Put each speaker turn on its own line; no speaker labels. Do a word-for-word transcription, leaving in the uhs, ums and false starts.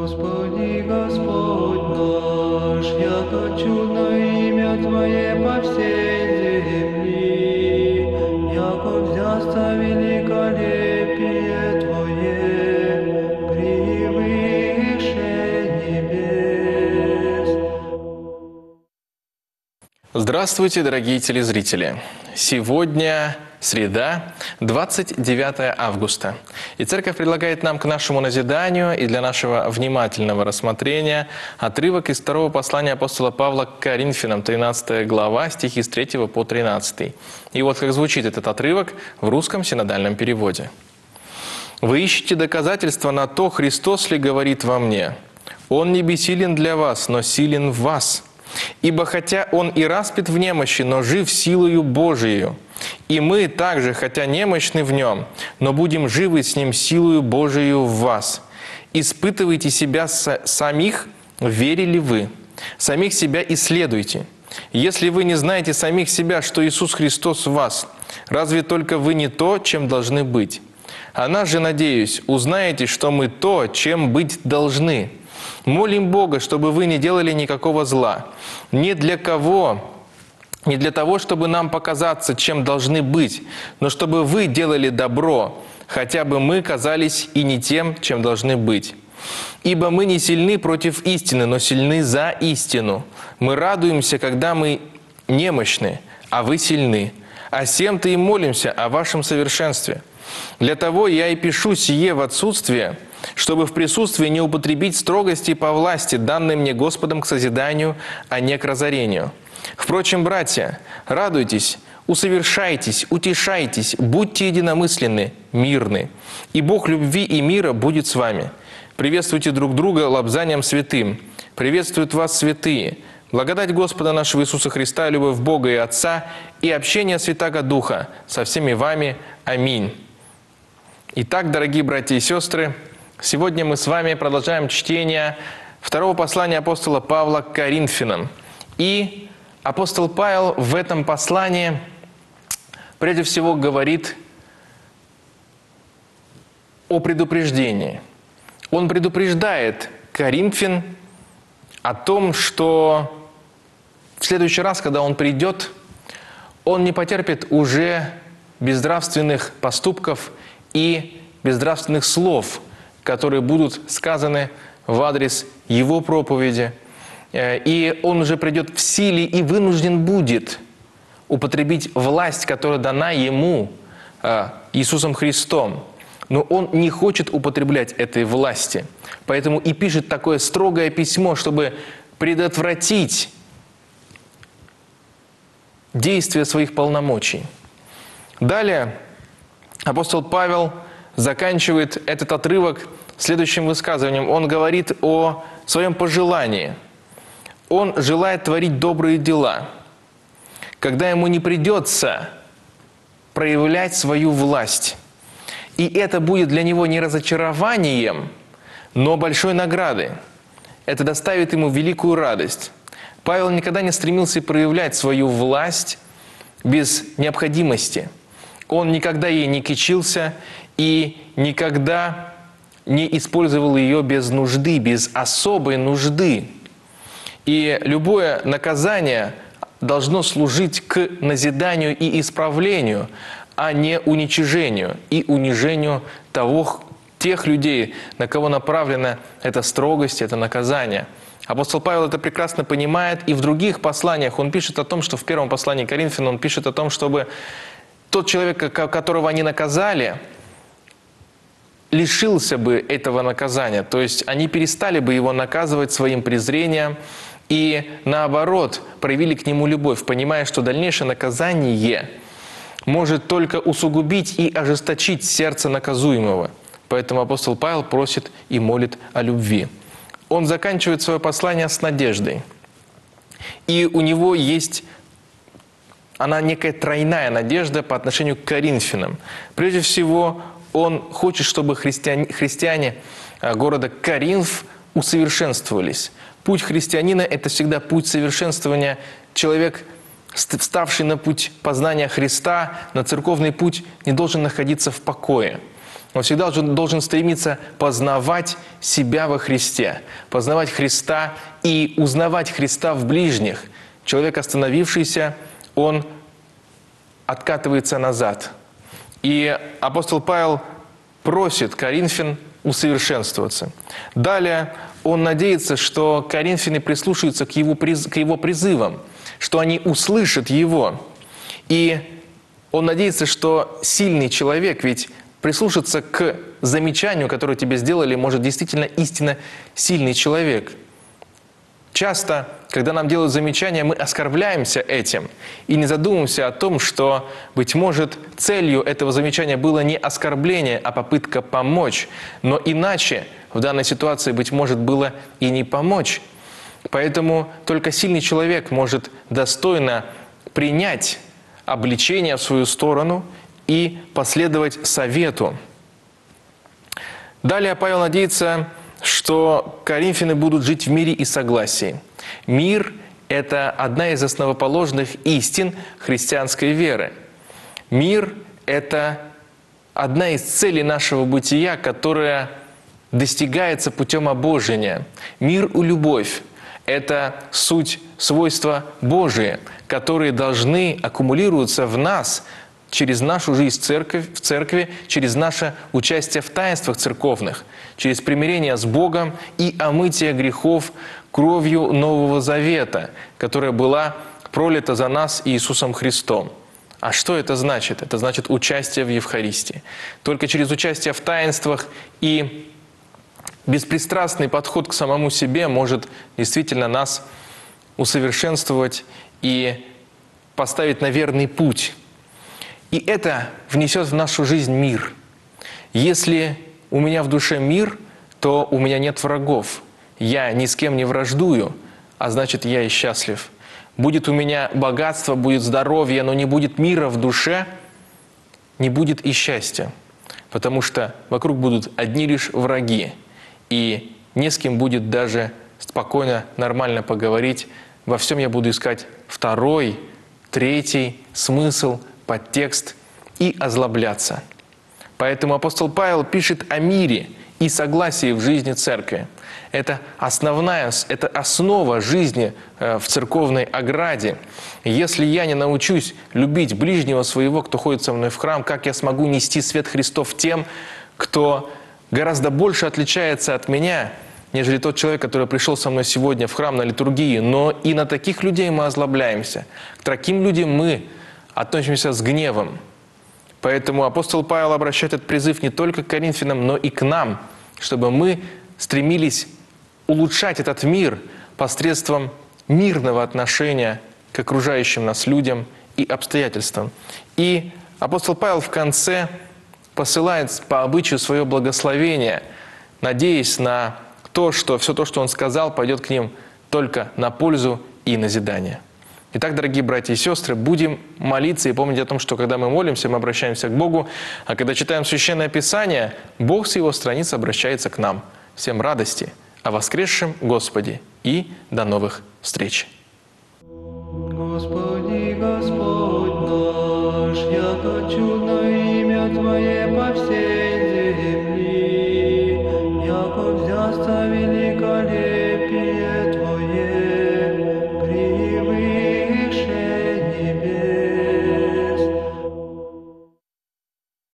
Господи, Господь наш, яко чудно имя Твое по всей земли, яко взясться великолепие Твое превыше небес.
Здравствуйте, дорогие телезрители! Сегодня среда, двадцать девятое августа. И Церковь предлагает нам к нашему назиданию и для нашего внимательного рассмотрения отрывок из второго послания апостола Павла к Коринфянам, тринадцатая глава, стихи с третьего по тринадцатый. И вот как звучит этот отрывок в русском синодальном переводе. «Вы ищете доказательства на то, Христос ли говорит во мне. Он не бессилен для вас, но силен в вас. Ибо хотя Он и распят в немощи, но жив силою Божией. И мы также, хотя немощны в Нем, но будем живы с Ним силою Божией в вас. Испытывайте себя самих, верили вы. Самих себя исследуйте. Если вы не знаете самих себя, что Иисус Христос в вас, разве только вы не то, чем должны быть? А нас же, надеюсь, узнаете, что мы то, чем быть должны. Молим Бога, чтобы вы не делали никакого зла. Не для кого, не для того, чтобы нам показаться, чем должны быть, но чтобы вы делали добро, хотя бы мы казались и не тем, чем должны быть. Ибо мы не сильны против истины, но сильны за истину. Мы радуемся, когда мы немощны, а вы сильны. А сем-то и молимся о вашем совершенстве. Для того я и пишу сие в отсутствие, чтобы в присутствии не употребить строгости по власти, данной мне Господом к созиданию, а не к разорению. Впрочем, братья, радуйтесь, усовершайтесь, утешайтесь, будьте единомысленны, мирны, и Бог любви и мира будет с вами. Приветствуйте друг друга лобзанием святым. Приветствуют вас святые. Благодать Господа нашего Иисуса Христа, любовь Бога и Отца, и общение Святаго Духа со всеми вами. Аминь». Итак, дорогие братья и сестры, сегодня мы с вами продолжаем чтение второго послания апостола Павла к Коринфянам. И апостол Павел в этом послании прежде всего говорит о предупреждении. Он предупреждает Коринфян о том, что в следующий раз, когда он придет, он не потерпит уже безнравственных поступков и безнравственных слов, которые будут сказаны в адрес его проповеди. И он уже придет в силе и вынужден будет употребить власть, которая дана ему Иисусом Христом. Но он не хочет употреблять этой власти. Поэтому и пишет такое строгое письмо, чтобы предотвратить действие своих полномочий. Далее апостол Павел заканчивает этот отрывок следующим высказыванием. Он говорит о своем пожелании. Он желает творить добрые дела, когда ему не придется проявлять свою власть. И это будет для него не разочарованием, но большой наградой. Это доставит ему великую радость. Павел никогда не стремился проявлять свою власть без необходимости. Он никогда ей не кичился и никогда не использовал ее без нужды, без особой нужды. И любое наказание должно служить к назиданию и исправлению, а не уничижению и унижению того, тех людей, на кого направлена эта строгость, это наказание. Апостол Павел это прекрасно понимает, и в других посланиях он пишет о том, что в первом послании к Коринфянам он пишет о том, чтобы тот человек, которого они наказали, лишился бы этого наказания. То есть они перестали бы его наказывать своим презрением и, наоборот, проявили к нему любовь, понимая, что дальнейшее наказание может только усугубить и ожесточить сердце наказуемого. Поэтому апостол Павел просит и молит о любви. Он заканчивает свое послание с надеждой. И у него есть, она некая тройная надежда по отношению к Коринфянам. Прежде всего, он хочет, чтобы христиане, христиане города Коринф усовершенствовались. Путь христианина – это всегда путь совершенствования. Человек, вставший на путь познания Христа, на церковный путь, не должен находиться в покое. Он всегда должен, должен стремиться познавать себя во Христе, познавать Христа и узнавать Христа в ближних. Человек, остановившийся, он откатывается назад. И апостол Павел просит коринфян усовершенствоваться. Далее он надеется, что коринфяне прислушаются к его, приз, к его призывам, что они услышат его. И он надеется, что сильный человек, ведь прислушаться к замечанию, которое тебе сделали, может действительно истинно сильный человек. Часто, когда нам делают замечания, мы оскорбляемся этим и не задумываемся о том, что, быть может, целью этого замечания было не оскорбление, а попытка помочь. Но иначе в данной ситуации, быть может, было и не помочь. Поэтому только сильный человек может достойно принять обличение в свою сторону и последовать совету. Далее Павел надеется, что коринфяне будут жить в мире и согласии. Мир – это одна из основоположных истин христианской веры. Мир – это одна из целей нашего бытия, которая достигается путем обожения. Мир и любовь – это суть, свойства Божии, которые должны аккумулироваться в нас через нашу жизнь в церкви, в церкви, через наше участие в таинствах церковных, через примирение с Богом и омытие грехов кровью Нового Завета, которая была пролита за нас Иисусом Христом. А что это значит? Это значит участие в Евхаристии. Только через участие в таинствах и беспристрастный подход к самому себе может действительно нас усовершенствовать и поставить на верный путь. И это внесет в нашу жизнь мир. Если у меня в душе мир, то у меня нет врагов. Я ни с кем не враждую, а значит, я и счастлив. Будет у меня богатство, будет здоровье, но не будет мира в душе, не будет и счастья. Потому что вокруг будут одни лишь враги. И не с кем будет даже спокойно, нормально поговорить. Во всем я буду искать второй, третий смысл, подтекст и озлобляться. Поэтому апостол Павел пишет о мире и согласии в жизни церкви. Это основная, это основа жизни в церковной ограде. Если я не научусь любить ближнего своего, кто ходит со мной в храм, как я смогу нести свет Христов тем, кто гораздо больше отличается от меня, нежели тот человек, который пришел со мной сегодня в храм на литургии. Но и на таких людей мы озлобляемся. К таким людям мы относимся с гневом. Поэтому апостол Павел обращает этот призыв не только к коринфянам, но и к нам, чтобы мы стремились улучшать этот мир посредством мирного отношения к окружающим нас людям и обстоятельствам. И апостол Павел в конце посылает по обычаю свое благословение, надеясь на то, что все то, что он сказал, пойдет к ним только на пользу и назидание. Итак, дорогие братья и сестры, будем молиться и помнить о том, что когда мы молимся, мы обращаемся к Богу, а когда читаем Священное Писание, Бог с Его страниц обращается к нам. Всем радости о воскресшем Господе и до новых встреч!
Господи, Господь наш, яко чудно имя Твое по всей